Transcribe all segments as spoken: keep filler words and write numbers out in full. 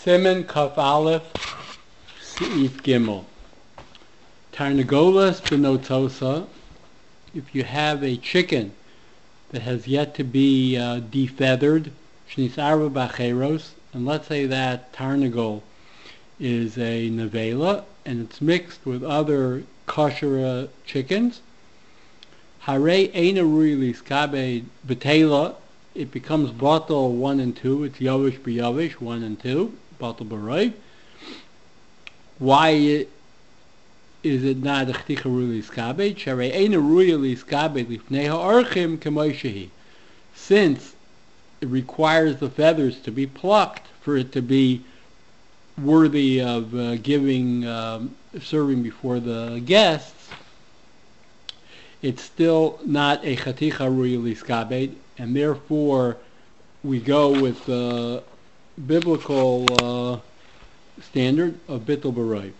Siman Kaf Aleph Seif Gimel. Tarnagolas benotosa. If you have a chicken that has yet to be uh, defeathered, shnis arba bacheros, and let's say that tarnagol is a nevela and it's mixed with other kosher chickens, hare eina rui liskabe betela, it becomes bottle one and two. It's yavish b'yavish one and two, bottle b'roiv. Why it, is it not a chticha rui liskabe? Share eina rui liskabe lifnei ha'orchim k'moishehi. Since it requires the feathers to be plucked for it to be worthy of uh, giving, um, serving before the guests, it's still not a chaticha rui liskabe, and therefore we go with the biblical uh, standard of bittul b'roiv.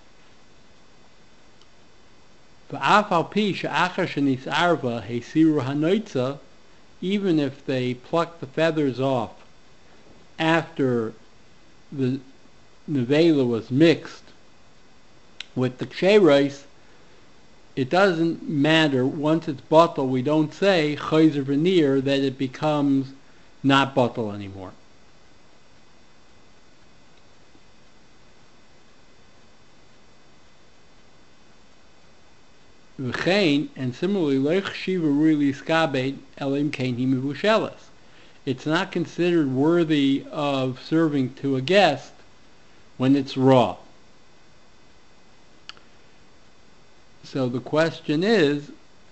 V'af al pi she'achar shenisarva hesiru hanoitza, even if they pluck the feathers off after the nevela was mixed with the ksheros, it doesn't matter. Once it's bottle, we don't say chayzer v'nir that it becomes not bottle anymore. V'chein, and similarly, loich shiva rui liskabed elim kein hi mevushelas. It's not considered worthy of serving to a guest when it's raw. So the question is,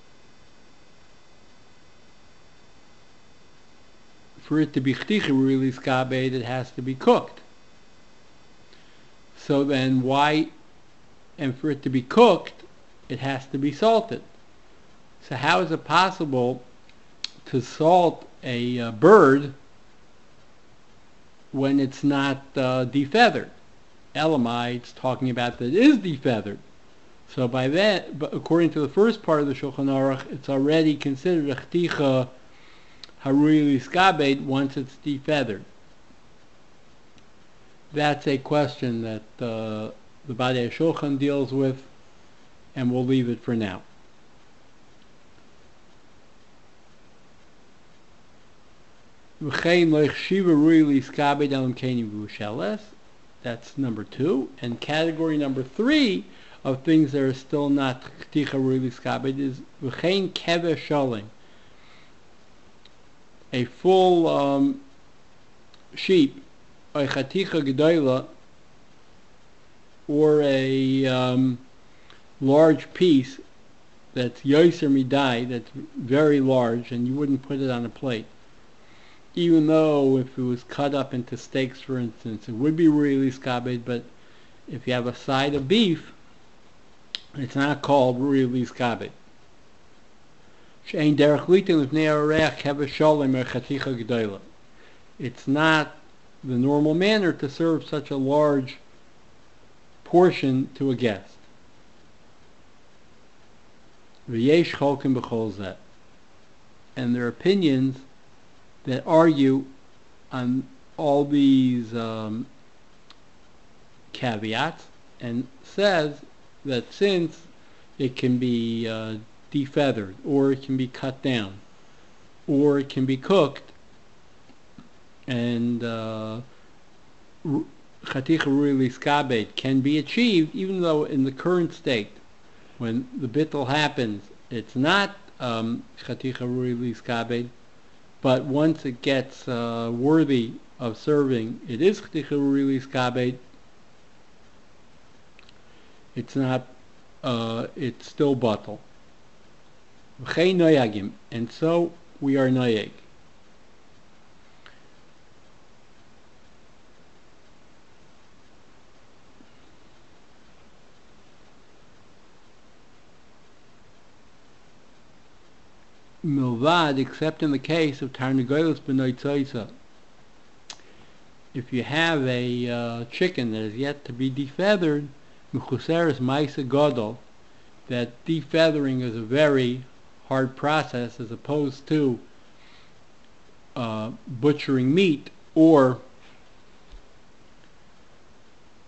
for it to be chticha rui liskabed, it has to be cooked. So then why, and for it to be cooked, it has to be salted. So how is it possible to salt a uh, bird when it's not uh, defeathered? Elamai, it's talking about that it is defeathered. So by that, but according to the first part of the Shulchan Aruch, it's already considered a chticha harui liskabed once it's defeathered. That's a question that uh, the Badei Shulchan deals with, and we'll leave it for now. That's number two. And category number three of things that are still not chticha rui liskabed is v'chein kever shalim, a full um, sheep, a chaticha gedola, or a um, large piece that's yoser midai, that's very large, and you wouldn't put it on a plate. Even though if it was cut up into steaks, for instance, it would be rui liskabed, but if you have a side of beef, it's not called rui liskabed. She'ein derech litin lifnei hareach kever shalom or chaticha gedola. It's not the normal manner to serve such a large portion to a guest. V'yesh cholkim b'chol zeh. And there are opinions that argue on all these um, caveats, and says that since it can be uh, defeathered, or it can be cut down, or it can be cooked, and uh, chaticha rui liskabed can be achieved, even though in the current state, when the bittul happens, it's not um, chaticha rui liskabed, but once it gets uh, worthy of serving, it is chaticha rui liskabed. It's not, uh, it's still bottle. V'chein noyagim, and so we are noyag. Milvad, except in the case of tarnagolos b'noitzoisa. If you have a uh, chicken that is yet to be defeathered, mechuseres ma'isa gadol, that defeathering is a very hard process as opposed to uh, butchering meat or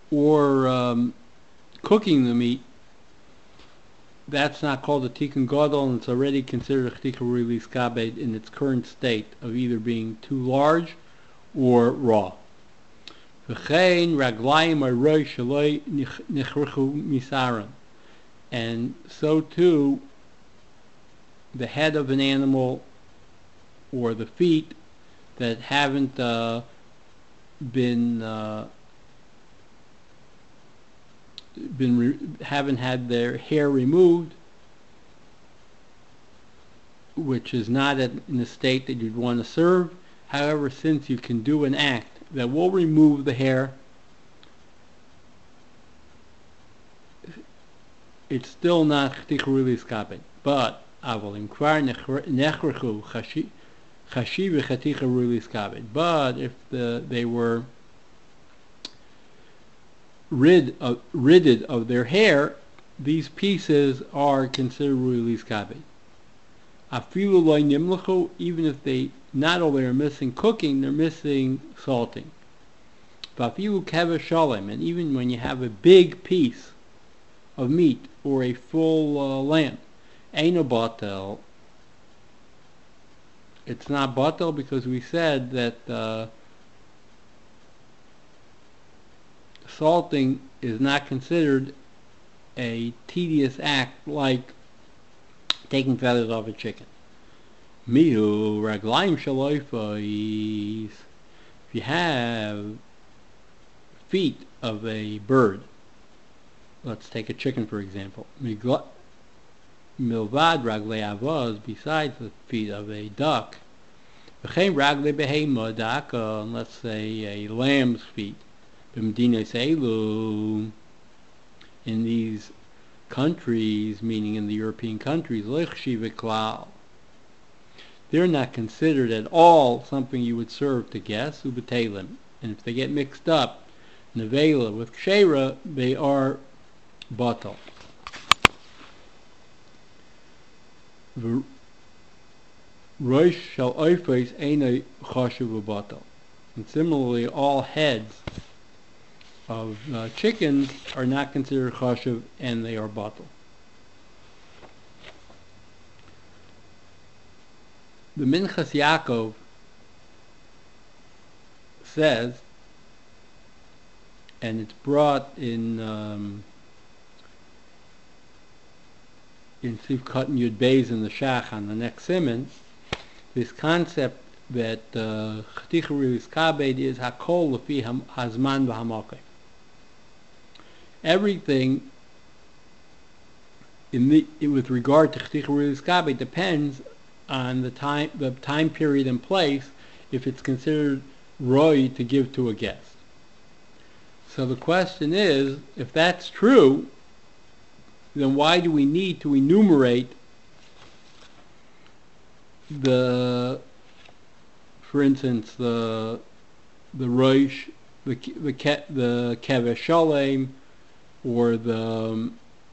or um, cooking the meat, that's not called a tikkun gadol, and it's already considered a chtika release kabed in its current state of either being too large or raw. V'chein raglayim aroy shaloi nichrichu misaron, and so too the head of an animal or the feet that haven't uh, been uh, been re- haven't had their hair removed, which is not at, in a state that you'd want to serve. However, since you can do an act that will remove the hair, it's still not chtika release kabed. But aval imkvar nechrechu chashi v'chatika release kabed. But if the they were rid of ridded of their hair, these pieces are considered release kabed. Afilu loy nimlachu, even if they not only are missing cooking, they're missing salting. Vafilu kever shalem, and even when you have a big piece of meat or a full uh, lamb, eino batel, it's not batel because we said that uh, salting is not considered a tedious act like taking feathers off a chicken. Mihu raglaim shaloifais. If you have feet of a bird, let's take a chicken for example. Milvad raglei avaz, besides the feet of a duck. V'chein raglei behema daka, and let's say a lamb's feet. B'medinas elu, in these countries, meaning in the European countries, lechshi v'klal, they're not considered at all something you would serve to guests, ubetelim. And if they get mixed up, nevela with kshera, they are batal. Rosh shall oifes einay chashuv ubatal. And similarly, all heads of uh, chickens are not considered chashuv, and they are batal. The Minchas Yaakov says, and it's brought in um, in Sivkot and Yud Beis in the Shach on the next siman, this concept that chtika release kabed is hakol lefi hazman v'hamakeh. Everything in the, with regard to chtika release kabed depends on the time, the time period and place, if it's considered roy to give to a guest. So the question is, if that's true, then why do we need to enumerate the, for instance, the the roish, the the ke, the kever shalem, or the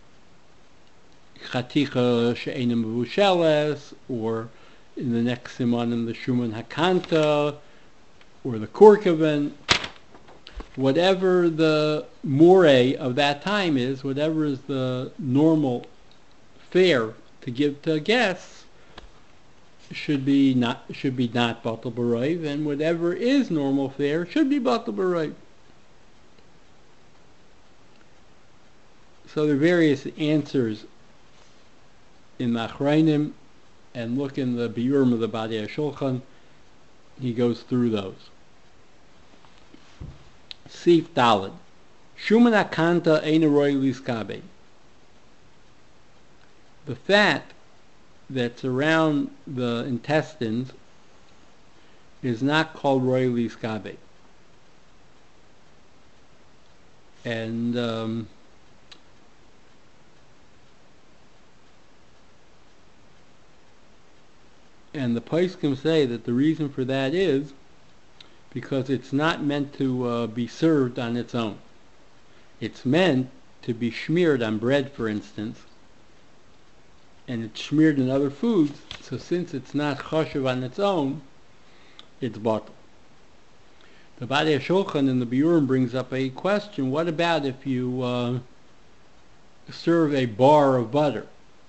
chatika she'ena mevusheles, or in the next siman in the Shuman Hakanta, or the Korkovan, whatever the moray of that time is, whatever is the normal fare to give to guests, should be not should be not batal b'roiv, and whatever is normal fare should be batal b'roiv. So there are various answers in Machrayim, and look in the Biurim of the Badei HaShulchan, he goes through those. Sif Daled. Shuman Akanta Ein Roy Liskabe. The fat that's around the intestines is not called Roy Liskabe. And um, and the poskim say that the reason for that is because it's not meant to uh, be served on its own. It's meant to be smeared on bread, for instance, and it's smeared in other foods, so since it's not chashuv on its own, it's batal. The Badei Shulchan in the Biurim brings up a question: what about if you uh, serve a bar of butter,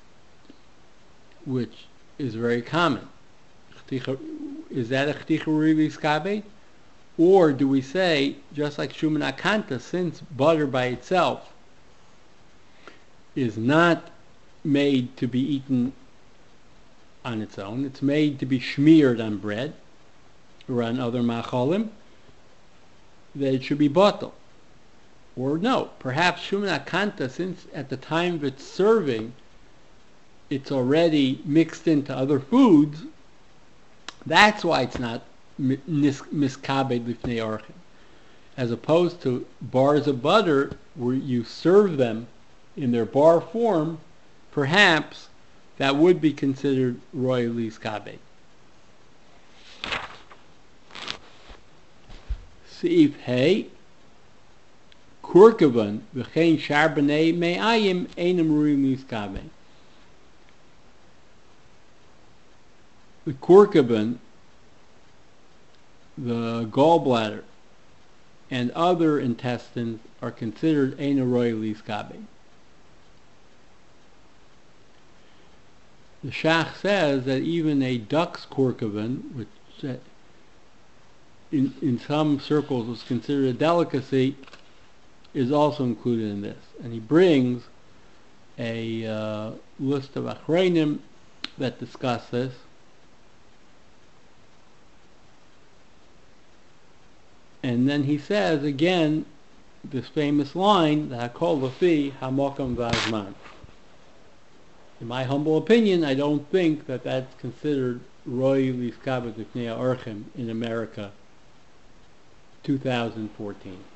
which is very common? Is that a chticha rivis kabe? Or do we say, just like Shuman Akanta, since butter by itself is not made to be eaten on its own, it's made to be smeared on bread or on other macholim, that it should be bottle? Or no, perhaps Shuman Akanta, since at the time of its serving it's already mixed into other foods, that's why it's not miskabed lifnei orchim, as opposed to bars of butter where you serve them in their bar form. Perhaps that would be considered roy liskabed. Seif Hey, Kurkavan v'chein shar b'nei me'ayim einam ruim liskabed. The kurkaban, the gallbladder, and other intestines are considered eina roy liskabed. The Shach says that even a duck's kurkavan, which uh, in, in some circles was considered a delicacy, is also included in this. And he brings a uh, list of achreinim that discuss this. And then he says again this famous line, the Hakol Lafi Hamokam Vazman. In my humble opinion, I don't think that that's considered Roy Liskabed Lifnei Orchim in America two thousand fourteen.